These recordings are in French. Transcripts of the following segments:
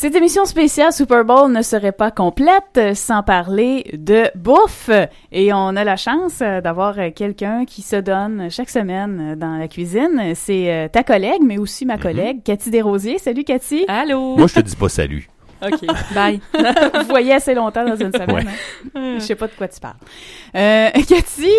Cette émission spéciale Super Bowl ne serait pas complète sans parler de bouffe. Et on a la chance d'avoir quelqu'un qui se donne chaque semaine dans la cuisine. C'est ta collègue, mais aussi ma collègue, Cathy Desrosiers. Salut, Cathy. Allô. Moi, je te dis pas salut. OK, bye. Vous voyez assez longtemps dans une semaine. Ouais. Hein? Je sais pas de quoi tu parles. Cathy,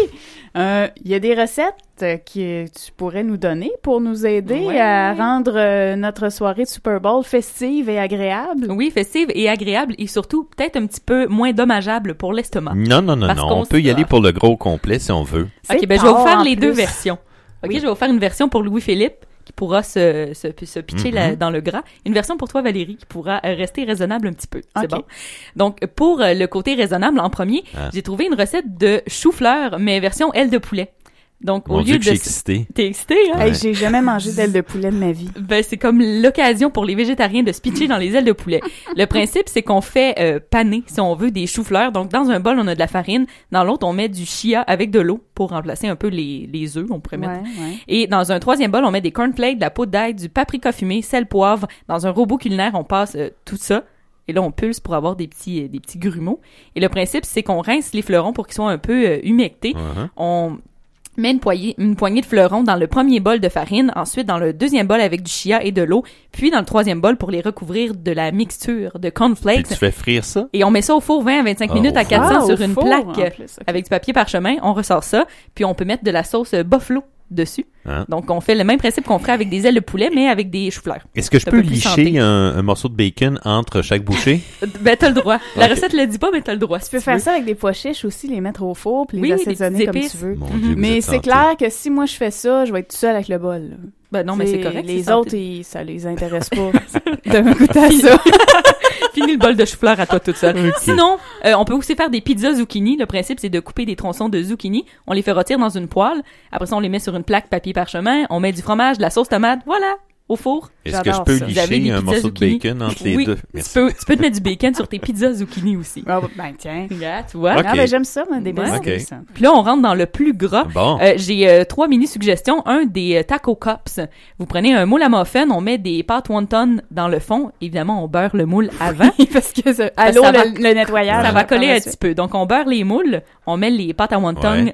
il y a des recettes que tu pourrais nous donner pour nous aider à rendre notre soirée de Super Bowl festive et agréable? Oui, festive et agréable et surtout peut-être un petit peu moins dommageable pour l'estomac. Non. On peut y aller pour le gros complet si on veut. OK, je vais vous faire les deux versions. OK, je vais vous faire une version pour Louis-Philippe qui pourra se pitcher dans le gras. Une version pour toi, Valérie, qui pourra rester raisonnable un petit peu. C'est bon? Donc, pour le côté raisonnable, en premier, j'ai trouvé une recette de chou-fleur, mais version aile de poulet. Donc, Mon Dieu que je suis excité. T'es excité, hein? Hey, j'ai jamais mangé d'aile de poulet de ma vie. Ben, c'est comme l'occasion pour les végétariens de se pitcher dans les ailes de poulet. Le principe, c'est qu'on fait paner, si on veut, des choux-fleurs. Donc, dans un bol, on a de la farine. Dans l'autre, on met du chia avec de l'eau pour remplacer un peu les œufs, on pourrait mettre. Ouais. Et dans un troisième bol, on met des cornflakes, de la poudre d'ail, du paprika fumé, sel, poivre. Dans un robot culinaire, on passe tout ça. Et là, on pulse pour avoir des petits grumeaux. Et le principe, c'est qu'on rince les fleurons pour qu'ils soient un peu humectés. On met une poignée de fleurons dans le premier bol de farine, ensuite dans le deuxième bol avec du chia et de l'eau, puis dans le troisième bol pour les recouvrir de la mixture de cornflakes. Puis tu fais frire ça? Et on met ça au four 20 à 25 minutes à 400 sur une plaque avec du papier parchemin. On ressort ça, puis on peut mettre de la sauce buffalo dessus. Donc, on fait le même principe qu'on ferait avec des ailes de poulet, mais avec des choux-fleurs. Est-ce que je peux licher un morceau de bacon entre chaque bouchée? Ben, t'as le droit. La recette le dit pas, mais t'as le droit. Tu peux faire ça avec des pois chiches aussi, les mettre au four puis les assaisonner comme tu veux. Mon Dieu, mais c'est clair que si moi je fais ça, je vais être tout seul avec le bol. Là. Ben non, mais c'est correct. Les autres, ça les intéresse pas de me goûter à ça. Fini le bol de chou-fleur à toi toute seule. Okay. Sinon, on peut aussi faire des pizzas zucchini. Le principe, c'est de couper des tronçons de zucchini. On les fait rôtir dans une poêle. Après ça, on les met sur une plaque papier parchemin. On met du fromage, de la sauce tomate. Voilà. Au four. Est-ce que je peux licher un morceau de bacon entre les deux? Merci. Tu peux te mettre du bacon sur tes pizzas zucchini aussi. Ben tiens. Regarde, tu vois. Okay. Ah, ben j'aime ça, moi, des belles idées, ça. Puis là, on rentre dans le plus gras. Bon. J'ai 3 mini-suggestions. Un, des taco cups. Vous prenez un moule à muffin, on met des pâtes wonton dans le fond. Évidemment, on beurre le moule avant. parce que à l'eau, le nettoyage. Ça va coller un petit peu. Donc, on beurre les moules, on met les pâtes à wonton,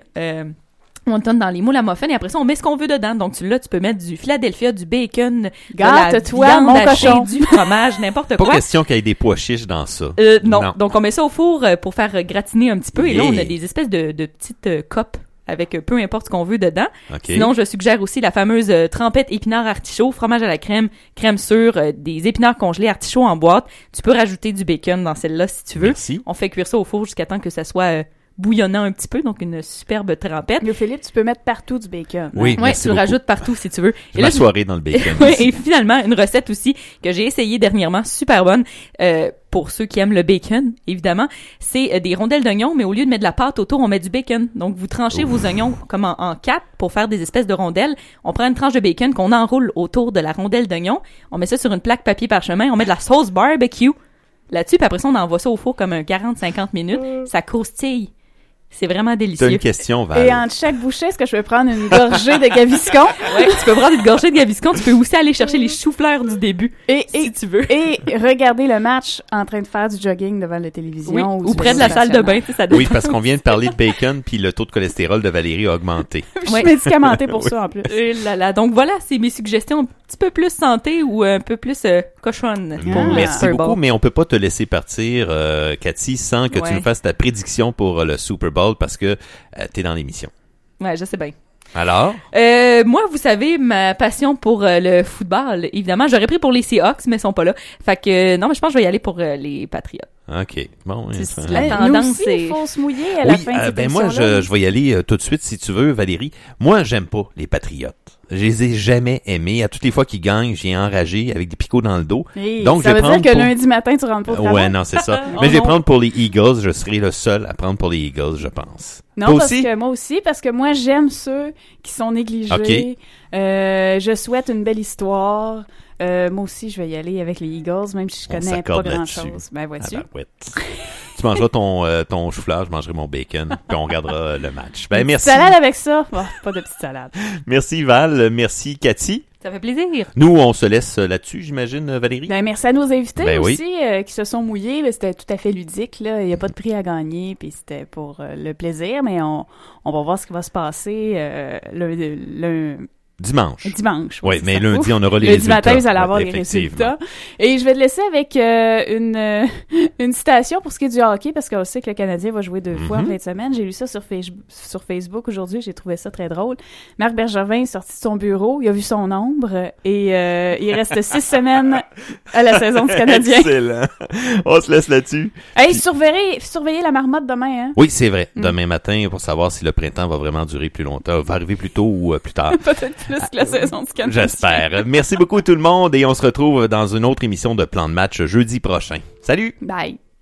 wonton dans les moules à muffin et après ça on met ce qu'on veut dedans. Donc tu peux mettre du Philadelphia, du bacon, de la viande hachée, du fromage, n'importe quoi. Pas question qu'il y ait des pois chiches dans ça. Non. Donc on met ça au four pour faire gratiner un petit peu et là on a des espèces de petites copes avec peu importe ce qu'on veut dedans. Okay. Sinon, je suggère aussi la fameuse trempette épinards artichaut, fromage à la crème sûre, des épinards congelés artichauts en boîte. Tu peux rajouter du bacon dans celle-là si tu veux. Merci. On fait cuire ça au four jusqu'à temps que ça soit bouillonnant un petit peu, donc une superbe trempette. Mais Philippe, tu peux mettre partout du bacon. Oui, tu le rajoutes partout si tu veux. Et ma soirée dans le bacon. Oui, et finalement, une recette aussi que j'ai essayée dernièrement, super bonne, pour ceux qui aiment le bacon, évidemment, c'est des rondelles d'oignons, mais au lieu de mettre de la pâte autour, on met du bacon. Donc, vous tranchez vos oignons comme en 4 pour faire des espèces de rondelles. On prend une tranche de bacon qu'on enroule autour de la rondelle d'oignon. On met ça sur une plaque papier parchemin. On met de la sauce barbecue là-dessus, puis après ça, on envoie ça au four comme un 40-50 minutes. Ça croustille. C'est vraiment délicieux. T'as une question, Val. Et entre chaque bouchée, est-ce que je peux prendre une gorgée de Gaviscon? Oui, tu peux prendre une gorgée de Gaviscon. Tu peux aussi aller chercher les choux-fleurs du début, si tu veux. Et regarder le match en train de faire du jogging devant la télévision. Ou près de la salle de bain. Ça oui, parce qu'on vient de parler de bacon, puis le taux de cholestérol de Valérie a augmenté. Je suis médicamentée pour ça, en plus. Et donc voilà, c'est mes suggestions un petit peu plus santé ou un peu plus cochonne. Merci beaucoup, mais on peut pas te laisser partir, Cathy, sans que tu nous fasses ta prédiction pour le Super Bowl parce que t'es dans l'émission. Ouais, je sais bien. Alors? Moi, vous savez, ma passion pour le football, évidemment, j'aurais pris pour les Seahawks, mais ils sont pas là. Fait que, non, mais je pense que je vais y aller pour les Patriots. OK. Bon. La tendance, nous aussi, c'est... il faut se mouiller à la fin de cette ben moi, je vais y aller tout de suite, si tu veux, Valérie. Moi, j'aime pas les Patriotes. Je les ai jamais aimés. À toutes les fois qu'ils gagnent, j'ai enragé avec des picots dans le dos. Hey, donc, ça veut dire que lundi matin, tu rentres pas au travail? Ouais, non, c'est ça. Mais je vais prendre pour les Eagles. Je serai le seul à prendre pour les Eagles, je pense. Non, parce que moi, j'aime ceux qui sont négligés. Okay. Je souhaite une belle histoire. Moi aussi, je vais y aller avec les Eagles, même si je connais pas grand-chose. Ben, vois-tu? Tu mangeras ton chou-fleur, je mangerai mon bacon, puis on regardera le match. Ben, merci. Salade avec ça? Oh, pas de petite salade. Merci, Val. Merci, Cathy. Ça fait plaisir. Nous, on se laisse là-dessus, j'imagine, Valérie? Ben, merci à nos invités Ben oui. aussi qui se sont mouillés. Ben, c'était tout à fait ludique, là. Il n'y a pas de prix à gagner, puis c'était pour le plaisir, mais on va voir ce qui va se passer le Dimanche. dimanche. Oui, c'est mais ça. lundi, on aura les Lundi résultats. matin, vous allez avoir Ouais, les effectivement. résultats. Et je vais te laisser avec une citation pour ce qui est du hockey, parce qu'on sait que le Canadien va jouer 2 fois en fin de semaine. J'ai lu ça sur Facebook aujourd'hui, j'ai trouvé ça très drôle. Marc Bergevin est sorti de son bureau, il a vu son ombre, et il reste 6 semaines à la saison du Canadien. Excellent. On se laisse là-dessus. Hey, surveillez la marmotte demain, hein? Oui, c'est vrai. Demain matin, pour savoir si le printemps va vraiment durer plus longtemps, va arriver plus tôt ou plus tard. Peut-être plus que la saison du Canadien. J'espère. Merci beaucoup tout le monde et on se retrouve dans une autre émission de Plan de match jeudi prochain. Salut! Bye.